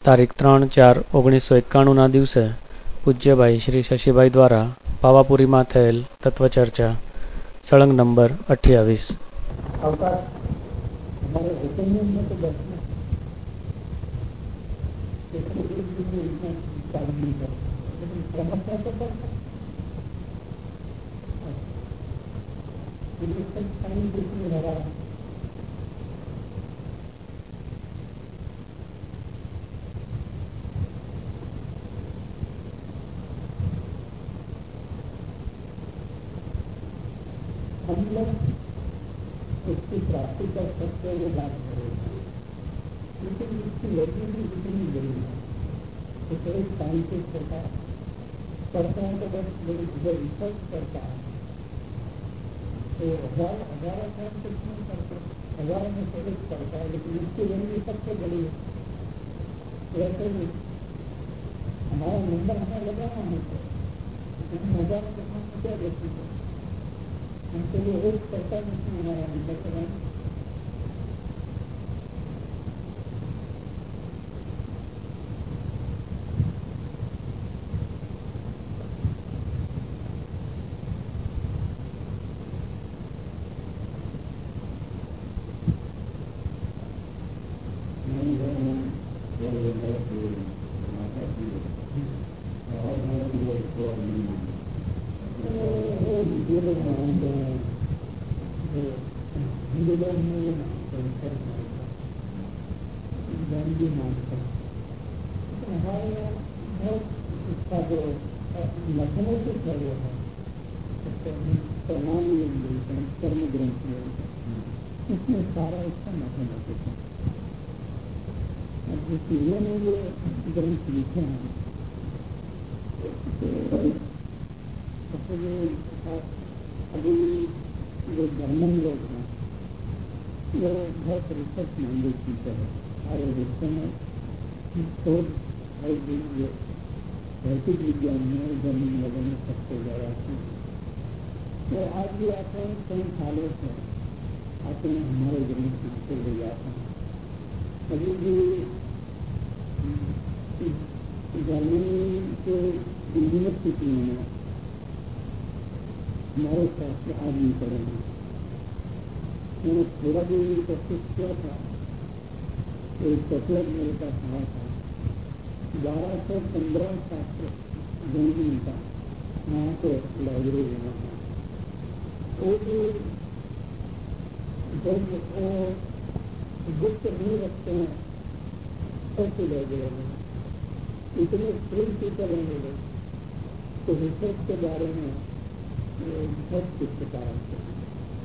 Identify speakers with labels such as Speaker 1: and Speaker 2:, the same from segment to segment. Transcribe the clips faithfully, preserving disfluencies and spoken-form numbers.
Speaker 1: તારીખ ત્રણ ચાર ઓગણીસો એકાણુંના દિવસે પૂજ્યભાઈ શ્રી શશીભાઈ દ્વારા પાવાપુરીમાં થયેલ તત્વચર્ચા સળંગ નંબર અઠ્યાવીસ.
Speaker 2: हम लोग उसकी प्राप्ति कर सकते हैं, वो बात करेंगे, लेकिन उसकी लड़की भी इतनी बड़ी है तो एक साइंटिस्ट होता है, पढ़ता है तो बस जब रिसर्च करता है तो हजार हजारों साल कुछ नहीं करते, हजारों में से एक पढ़ता है, लेकिन उसकी लड़की सबसे बड़ी है. वैसे भी हमारा नंबर हमें लगाना है तो हम हजार के साथ क्या देखते हैं, उनके लिए एक करता नहीं हमारा नंबर कराना. ग्रंथ लिखे हैं अभी जो जर्मन लोग हैं वो बहुत रिसर्च माइंडेड टीचर है. सारे विश्व में शोध है जो भौतिक विज्ञान में जर्मन लोगों में सबसे ज़्यादा है. वो आज भी आते हैं, कई सालों से आते हैं, हमारे ग्रंथ लिखते हुए जाते हैं. अभी भी जर्मनी के यूनिवर्सिटी में हमारे शास्त्र आदमी पढ़े हैं. मैंने थोड़ा भी कोशिश किया था, एक कटलर मेरे पास आया था, बारह सौ पंद्रह शास्त्र जर्मनी का वहाँ पे लाइब्रेरी में था. वो भी जब वो गुप्त नहीं रखते हैं ऐसे लाइब्रेरी में इतने स्क्रीन टीचर रहेंगे लोग तो रिसर्च के बारे में बहुत गुप्तता रखते हैं,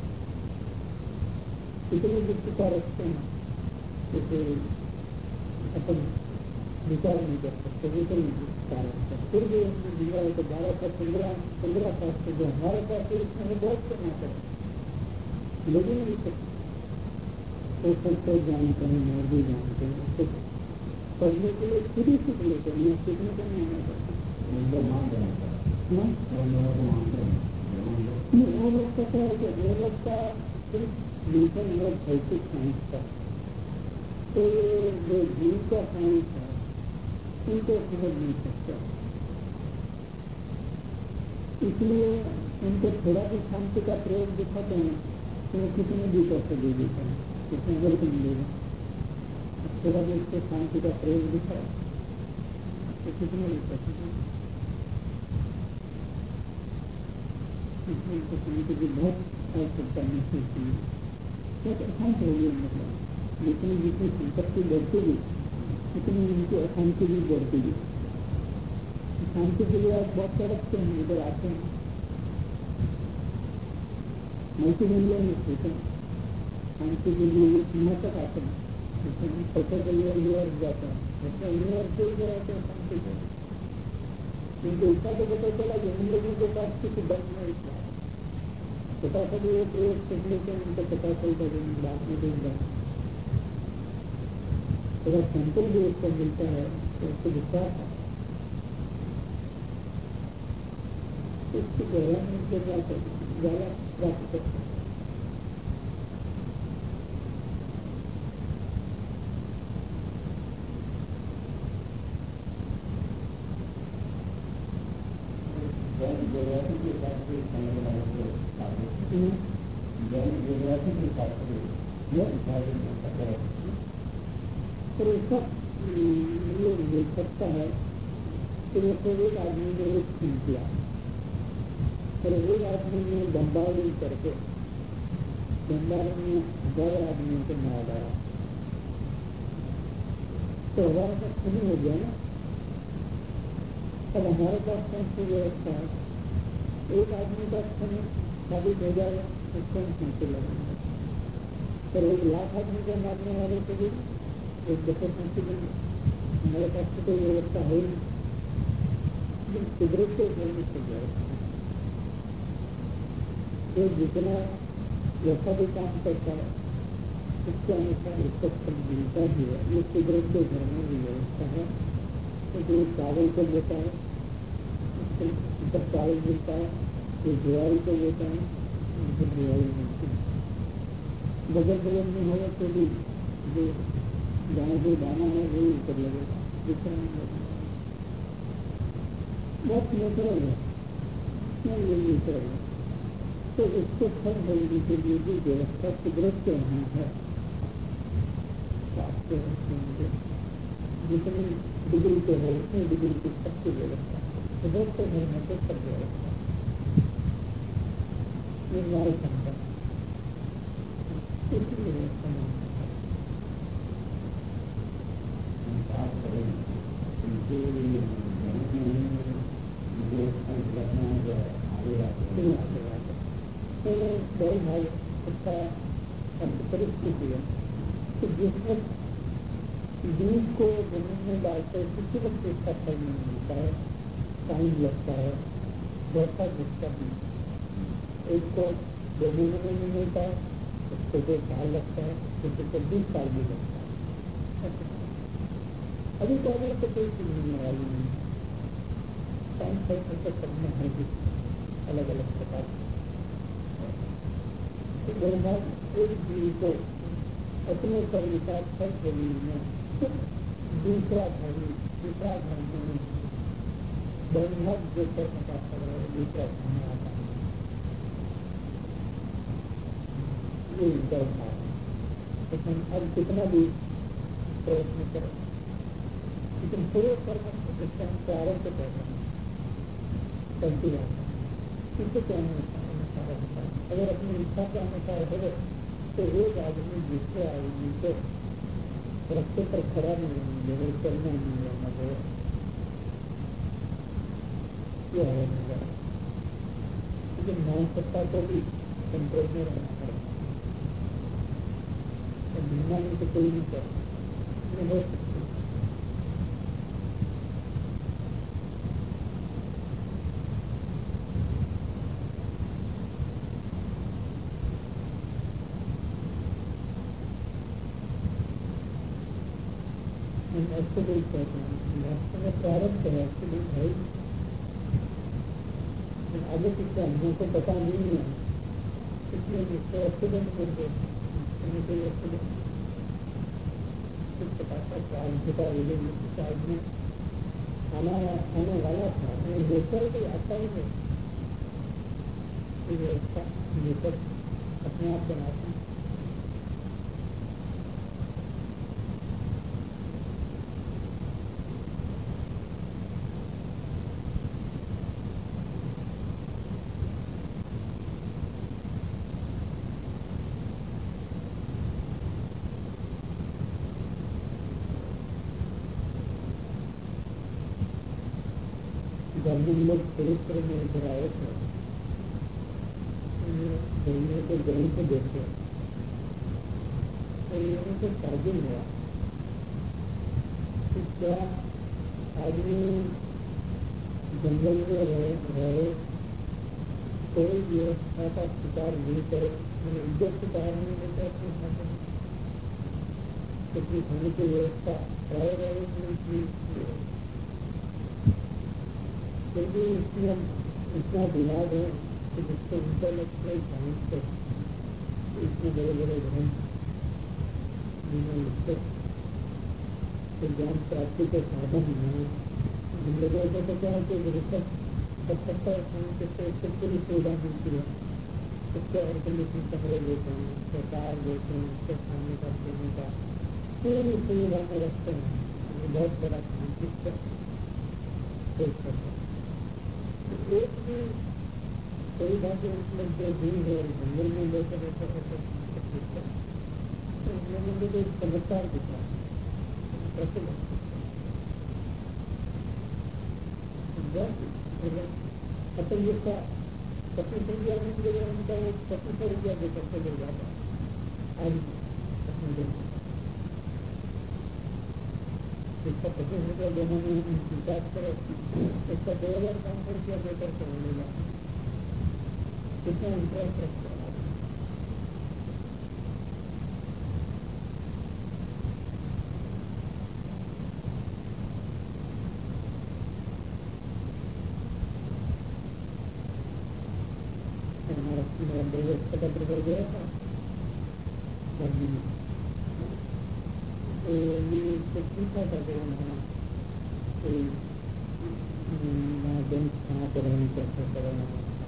Speaker 2: इतनी गुप्तता रखते हैं कि फिर अपन विचार नहीं कर सकते, इतनी गुप्तता रखते हैं. फिर भी हमने दिया है तो बारह सौ पंद्रह पंद्रह शास्त्र जो हमारे पास फिर इसमें बहुत करना चाहिए, लेकिन तो सबको जानते हैं, मैं भी जानते हैं, तो पढ़ने के लिए खुद ही सीख लेते हैं, सीखने को नहीं आना पड़ता. वो लोग कहते हैं कि वो लोग का सिर्फ न्यूटन और भौतिक साइंस का, तो ये जो जीव का साइंस है उनको समझ नहीं सकता, इसलिए उनको थोड़ा भी शांति का प्रयोग दिखाते हैं तो कितने भी पैसे दे देते हैं, कितने वेलकम देगा. थोड़ा भी उसको शांति का प्रयोग दिखाए तो कितने भी पैसे देगा. इसलिए उनको शांति की बहुत आवश्यकता महसूस हुई, बहुत अशांत हो गई. मतलब जितनी जितनी संपत्ति बढ़ती गई उतनी उनकी अशांति भी बढ़ती गई. शांति के लिए आप बहुत तड़पते हैं, इधर आते हैं, मल्टी मिलियन में सोचते हैं, शांति के लिए यहाँ तक आते हैं, पैसे के लिए यूनिवर्स जाते हैं, ऐसे यूनिवर्स के इधर आते हैं शांति के. क्योंकि उसका तो पता चला कि हम लोगों के पास किसी दर्द में इतना पता था कि एक एक पिछले से उनको पता चलता है कि बात में देख रहा है. अगर सैंपल भी उसको मिलता है तो उसको विश्वास है, इसकी गहराई से ज़्यादा प्राप्त करते हैं. ज्योग्राफी के हिसाब से समझ रहा है ज्योग्राफी के हिसाब से यह फिर उसका लोग देख सकता है कि वो कोई एक आदमी ने एक छीन किया, फिर एक आदमी ने बम्बारी करके बम्बारी में हजार आदमियों को मार डाला, तो हमारे पास खून हो गया ना। अब हमारे पास कौन सी व्यवस्था है? एक आदमी का खून साबित हो जाएगा तो कौन खून से लगेंगे, फिर एक लाख आदमी को मारने वाले को भी एक दफे फांसी देंगे। हमारे पास तो कोई व्यवस्था है नहीं, कुदरत के घर में चल जाएगा। जो जितना जैसा भी काम करता है उसके अनुसार उसको फल मिलता ही है। ये कुदरत के घर में भी व्यवस्था है। तो जो चावल को लेता है उसको ऊपर चावल मिलता है, जो जुआरी को लेता है उनको जुआरी मिलती है। बगल बगल में होगा तो भी जो गाँव जो दाना है वही ऊपर लगेगा, दूसरा नहीं लगेगा। बहुत नेचुरल है, ये नेचुरल है। तो इसको फल मिलने के लिए भी व्यवस्था कुदरत के यहाँ है। जितनी डिग्री के है उतनी डिग्री की सबकी व्यवस्था कुदरत के घर में तो सब व्यवस्था निर्वाह क्षमता इसकी व्यवस्था नहीं बड़े भाई उसका परिस्थिति है कि जिसमें बीज को जमीन में डालते किसी वक्त इसका फल नहीं मिलता है, टाइम लगता है, वर्षा जिसका बीज एक को दो महीने में नहीं मिलता है, उसको दो साल लगता है, किसी को बीस साल भी लगता है। अभी तो अगर तो कोई चीज मिलने वाली नहीं, टाइम साइकिल तो सब में है भी अलग अलग प्रकार से। एक जीव को अपने परिवार फल जमीन में दूसरा धर्म दूसरा धर्म में बहुत जो कर्म का फल है दूसरा धर्म आता है, ये व्यवस्था है। लेकिन अब कितना भी प्रयत्न करें लेकिन पूरे कर्म जिसका हम प्रारंभ कर रहे हैं चलती रहता है, इससे क्या अनुसार होता है। अगर अपनी इच्छा के अनुसार हो तो एक आदमी दूसरे आदमी को रस्ते पर खड़ा नहीं होंगे, चलना नहीं है मगर यह है मगर लेकिन मान सत्ता को भी कंट्रोल में रहना पड़ेगा। बिना नहीं तो कोई नहीं कर हो सकती। एक्सीडेंट कहते हैं रास्ते में प्रारंभ है एक्सीडेंट है, आगे पीछे हमको पता नहीं है इसलिए इसको एक्सीडेंट करके एक्सीडेंट कुछ पता था साइड में आना आने वाला था लेकर भी आता ही नहीं, व्यवस्था लेकर अपने आप बनाते हैं। जब भी लोग चरित्र में इधर आए थे गरीबों को गरीब को देखते और लोगों को ताजुब हुआ कि क्या आदमी जंगल में रहे रहे कोई व्यवस्था का शिकार नहीं करे, मैंने इज्जत के कारण नहीं लेता अपने खाते अपनी खाने की व्यवस्था रहे रहे क्योंकि इसमें इतना दिमाग है कि जिसको इंटरनेट में जानते इतने बड़े बड़े ग्रंथ लिखते तो ज्ञान प्राप्ति के साधन हैं। हम लोगों को तो क्या है कि रिसर्च सत्तर शांति से उसको पूरी सुविधा मिलती है, उसको एयर कंडीशन कमरे देते हैं, उसको कार देते हैं, उसको खाने का पीने का पूरी सुविधा में रखते हैं। ये बहुत बड़ा शांति से पेश करते हैं। एक भी सुविधा के मतलब जो भी है जंगल में लेकर रहते रहते तो हम लोगों को एक चमत्कार दिखा कैसे मतलब ये पच्चीस रुपया में जगह उनका वो पच्चीस सौ रुपया देकर चले जाता है आज इसका पच्चीस रुपया देने में विकास करो, इसका दो हजार पाँच सौ रुपया देकर चले जाता है। कितना इंटरेस्ट रखता है हमारा मेरा देश एकत्र कर गया था तो ये पूछा था कि वहाँ बैंक कहाँ पर रहने कैसे करना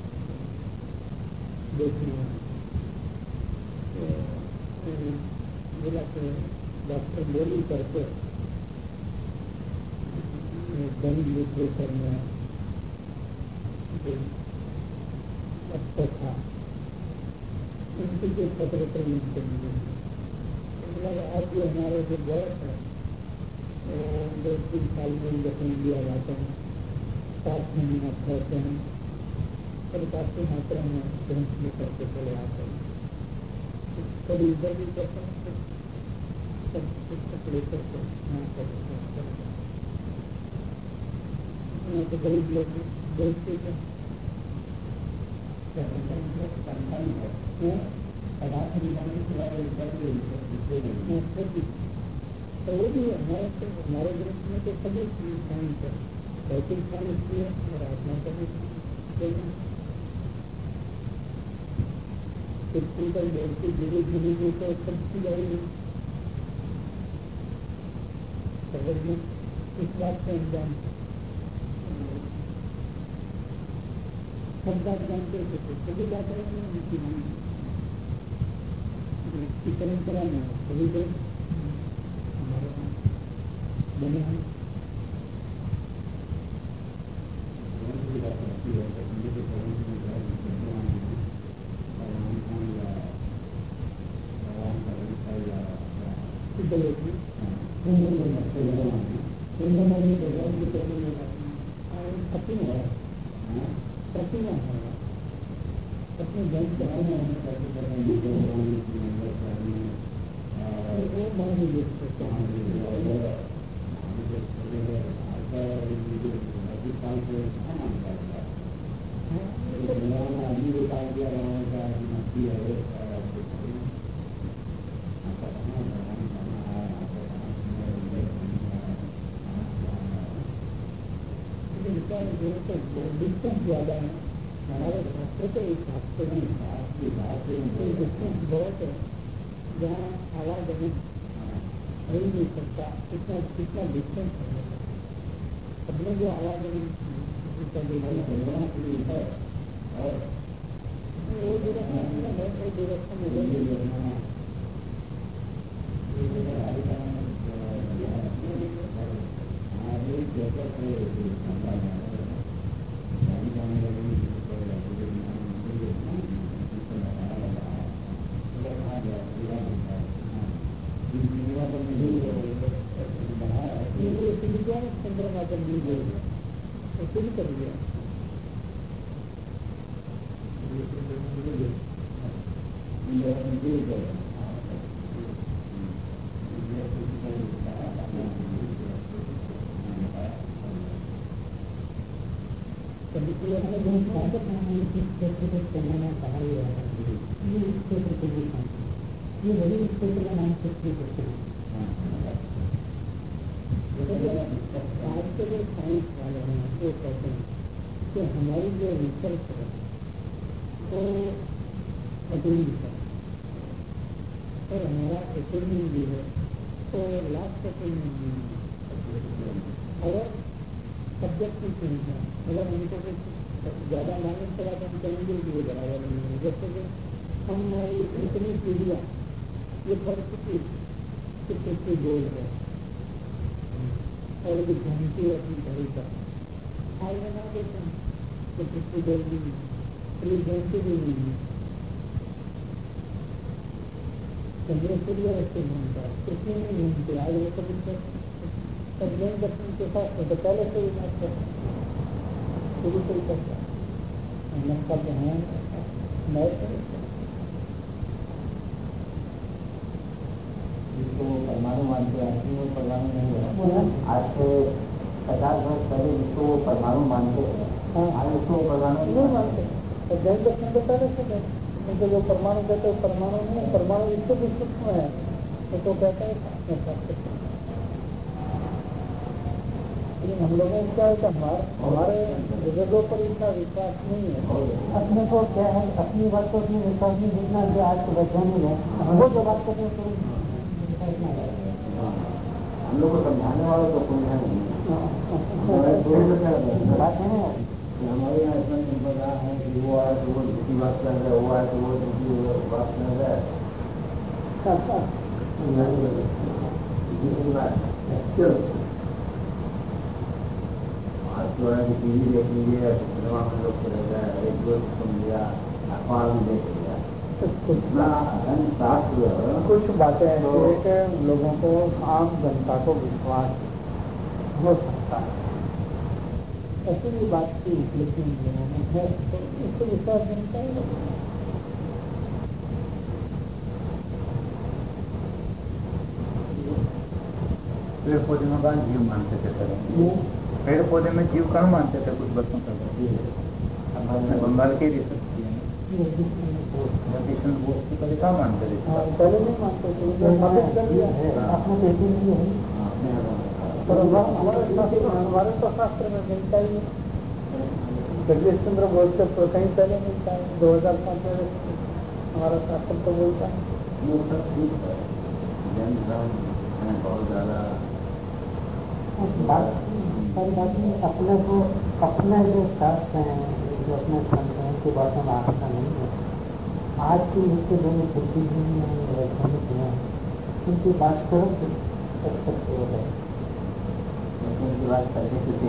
Speaker 2: देखना जिला के डॉक्टर बोली करके दंड लिटरेचर में अच्छा था उनके जो पत्र पर लिखते हैं आज भी हमारे जो बॉस है दो तीन साल में इंजेक्शन दिया जाता है, सात महीना ठहरते हैं और काफी मात्रा में तुरंत लेकर के चले आते हैं। कभी इधर भी करते हैं सब पुस्तक लेकर के यहाँ पर तो गरीब लोग देखते हैं तो वो भी हमारे हमारे ग्रुप में तो सभी साइंस है, भौतिक साइंस भी है और आत्मा का भी फिर बोलती धीरे धीरे भी तो सब चीज आएगी इस बात का इंजाम सब बात जानते थे सभी बात की परंपरा में सभी लोग हमारे यहाँ बने हैं। प्रतिमा है प्रतिमा है अपने जन वो मान लीजिए डिस्टेंस ज्यादा है हमारे शास्त्र के एक शास्त्र में डिस्टेंस बहुत है जहाँ आवाज अभी हो ही नहीं सकता कितना कितना डिस्टेंस है अपने जो आवाज अभी है और वो डिरेक्शन है वो डिरेक्शन चंद्रमा कर दी गई तो शुरू कर दिया कभी कोई अपने जो स्वागत है इस क्षेत्र को चलाना कहा गया है ये इस क्षेत्र को भी ये वही इस क्षेत्र का नाम क्षेत्र करते हैं। आज के जो साइंस वाले हैं वो कहते हैं कि हमारी जो रिसर्च है वो अधूरी है और हमारा ओपिनियन भी है तो लास्ट ओपिनियन भी है और सब्जेक्ट की चीज है अगर उनको ज्यादा मानने के बाद हम कहेंगे कि ये बराबर नहीं है। जैसे कि हमारी इतनी पीढ़ियाँ ये फर्क की कितनी गोल है और भी घंटी अपनी घड़ी का हाल बना देते हैं तो कितनी गोल भी नहीं घंटी भी नहीं है। चंद्रसूर्य ऐसे घूमता है कितने नहीं घूमते आज वो कभी सब जैन दर्शन के साथ तो पहले से ही बात करते शुरू से ही करता है का ध्यान मैं
Speaker 3: जिसको वो परमाणु मानते हैं वो परमाणु नहीं है। आज से पचास वर्ष पहले जिसको वो परमाणु मानते हैं आज उसको वो परमाणु
Speaker 2: नहीं मानते। तो जैन दर्शन के पहले से उनको जो परमाणु कहते हैं परमाणु नहीं परमाणु इससे भी सूक्ष्म है तो कहते हैं। लेकिन हम लोगों को क्या है कि हमारे हमारे बुजुर्गों पर इतना विश्वास नहीं है।
Speaker 3: अपने को क्या है अपनी बात को अपनी विश्वास नहीं जितना जो आज के वैज्ञानिक है वो जो बात करते हैं हम लोग को समझाने वालों को कोई है नहीं। बात है ना हमारे यहाँ इतना संप्रदाय है कि वो आए तो वो झूठी बात कर रहे वो आए तो वो झूठी बात कर रहे चलो आज जो है कि टीवी देख लीजिए सिनेमा में लोग चले गए रेडियो सुन लिया अखबार में देख लिया इतना शास्त्र
Speaker 2: कुछ बातें ऐसी है कि लोगों को आम जनता को विश्वास हो सकता है ऐसी भी बात की उपलब्धि लोगों में है तो इसको विश्वास बनता है।
Speaker 3: पेड़ पौधे में बात जीव मानते थे सर पेड़ पौधे में जीव कहाँ मानते थे कुछ बच्चों का बंगाल के रिसर्च किए पहले कहाँ मानते थे
Speaker 2: पहले नहीं मानते थे हमारे तो शास्त्र में मिलता ही जगदीश चंद्र बोस से कहीं पहले मिलता है दो हजार पाँच में हमारा शास्त्र तो बोलता है
Speaker 3: बहुत ज्यादा
Speaker 2: अपने को अपने जो शास्त्र हैं जो अपने संत हैं उनकी बातों में आस्था नहीं है। आज की मुख्य दोनों बुद्धिजीवी हैं वैज्ञानिक हैं उनकी बात को सकते हो है
Speaker 3: उनकी बात करके तो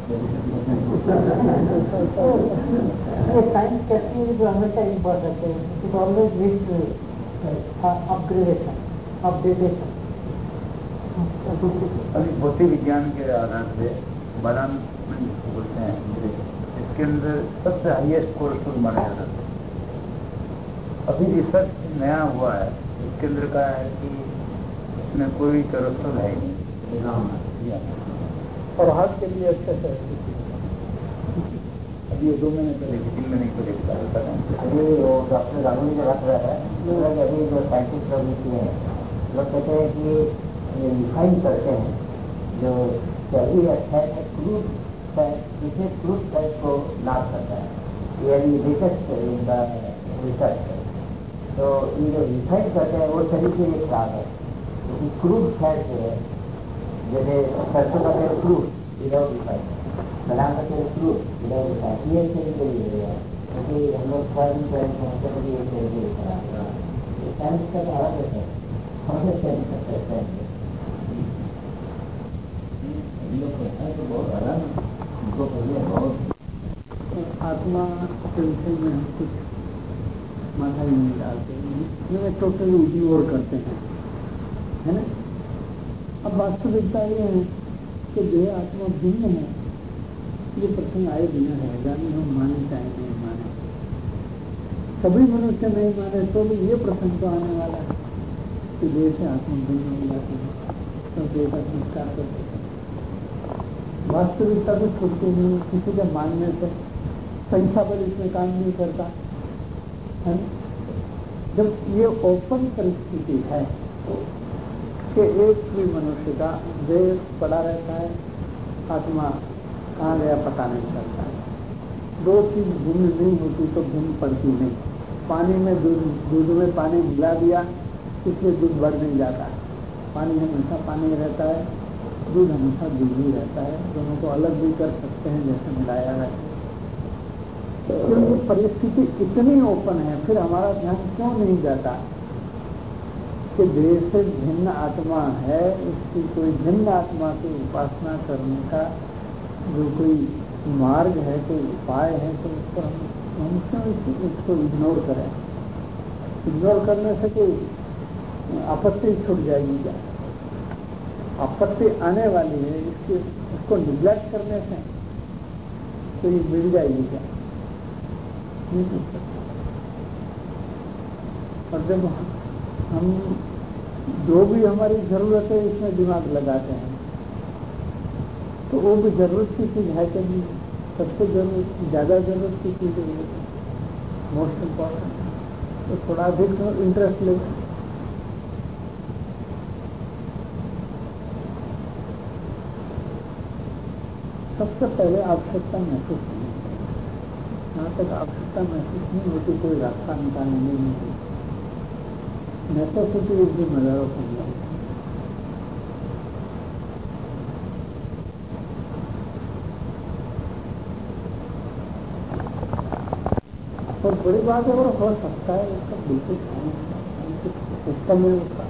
Speaker 2: साइंस कहती है जो हमेशा इम्पोर्टेंट है it always with upgradation updatation.
Speaker 3: अभी भौतिक विज्ञान के आधार से बालान बोलते हैं इसके अंदर सबसे हाईएस्ट कोलेस्ट्रॉल माना जाता है। अभी रिसर्च नया हुआ है इसके अंदर का है कि इसमें कोई कोलेस्ट्रॉल है नहीं और हार्ट के लिए अच्छा है। अभी ये दो महीने पहले तीन महीने को देखता है अभी वो डॉक्टर गांगुली ने रख रहा है अभी जो साइंटिस्ट लोग किए हैं लोग कहते हैं कि ये रिफाइन करते हैं जो चर्बी है क्रूड फैट जिसे क्रूड फैट को नाश करता है ये अभी लेटेस्ट इनका रिसर्च है। तो ये जो रिफाइन करते हैं वो शरीर के लिए खराब है क्योंकि क्रूड फैट जो है जैसे सरसों का तेल क्रूड विदाउट रिफाइन बादाम का तेल क्रूड विदाउट रिफाइन ये शरीर के लिए है क्योंकि हम लोग फॉर्म करेंगे कभी ये शरीर के लिए खराब है। साइंस का तो अलग है हमें साइंस करते हैं
Speaker 2: आत्मा के विषय में हम कुछ माथा ही नहीं डालते हैं टोटली इग्नोर करते हैं है ना। अब वास्तविकता ये है कि जो आत्मा भिन्न है ये प्रसंग आए बिना रहेगा नहीं हम माने चाहे नहीं माने सभी मनुष्य नहीं माने तो भी ये प्रसंग तो आने वाला है कि देह से आत्मा भिन्न हो जाती है तो देह का संस्कार करते हैं। वास्तविकता भी छूटती नहीं किसी के मानने से संख्या पर इसमें काम नहीं करता है। जब ये ओपन परिस्थिति है कि एक भी मनुष्य का देह पड़ा रहता है आत्मा कहाँ गया पता नहीं चलता है। दो चीज भिन्न नहीं होती तो भिन्न पड़ती नहीं। पानी में दूध दूध में पानी मिला दिया इसलिए दूध बढ़ नहीं जाता। पानी हमेशा पानी रहता है दूध हमेशा दूध ही रहता है। दोनों को अलग भी कर सकते हैं जैसे मिलाया है क्योंकि परिस्थिति इतनी ओपन है, फिर हमारा ध्यान क्यों नहीं जाता कि देश से भिन्न आत्मा है, इसकी कोई भिन्न आत्मा की उपासना करने का जो कोई मार्ग है, कोई उपाय है, तो उस पर हम हम क्यों इस- इसको इग्नोर करें? इग्नोर करने से कोई आपत्ति छूट जाएगी क्या? आपत्ति आने वाली है, इसकी इसको निग्लेक्ट करने से कोई मिल जाएगी क्या? नहीं मिल सकती। और जब हम जो भी हमारी जरूरत है इसमें दिमाग लगाते हैं, तो वो भी जरूरत की चीज है कि नहीं? सबसे जरूरत, ज्यादा जरूरत की चीज है, मोस्ट इम्पोर्टेंट, तो थोड़ा अधिक इंटरेस्ट ले। सबसे पहले आवश्यकता महसूस नहीं होती। जहाँ तक आवश्यकता महसूस नहीं होती, कोई रास्ता निकालने नहीं होती। Necessity is the mother of India. और बड़ी बात है, और हो सकता है उसका बिल्कुल सिस्टम है उसका।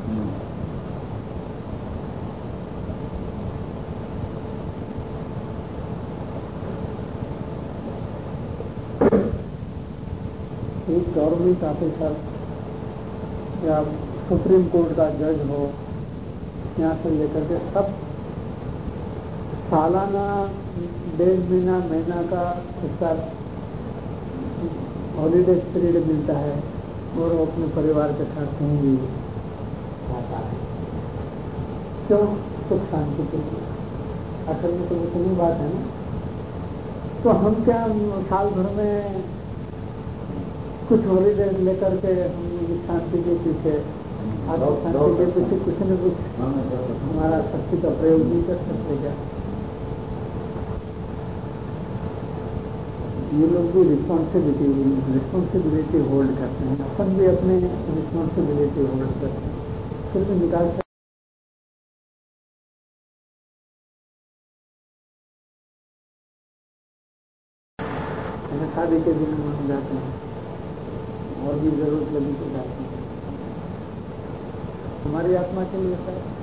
Speaker 2: एक गवर्नमेंट ऑफिसर या सुप्रीम कोर्ट का जज हो, यहाँ से लेकर के सब सालाना, डेढ़ महीना, महीना का उसका हॉलीडे पीरियड मिलता है और वो अपने परिवार के साथ कहीं भी जाता है। क्यों? सुख शांति के लिए। असल में तो इतनी बात है ना। तो हम क्या साल भर में कुछ हॉलीडे लेकर के हम शांति के पीछे, आत्म शांति के पीछे कुछ न कुछ हमारा शक्ति का प्रयोग नहीं कर सकते क्या? ये लोग भी रिस्पॉन्सिबिलिटी रिस्पॉन्सिबिलिटी होल्ड करते हैं, अपन भी अपने रिस्पॉन्सिबिलिटी होल्ड करते हैं, फिर भी निकाल सकते। शादी के दिन हम जाते हैं, और भी जरूरत लगी तो जाते हैं। हमारी आत्मा के लिए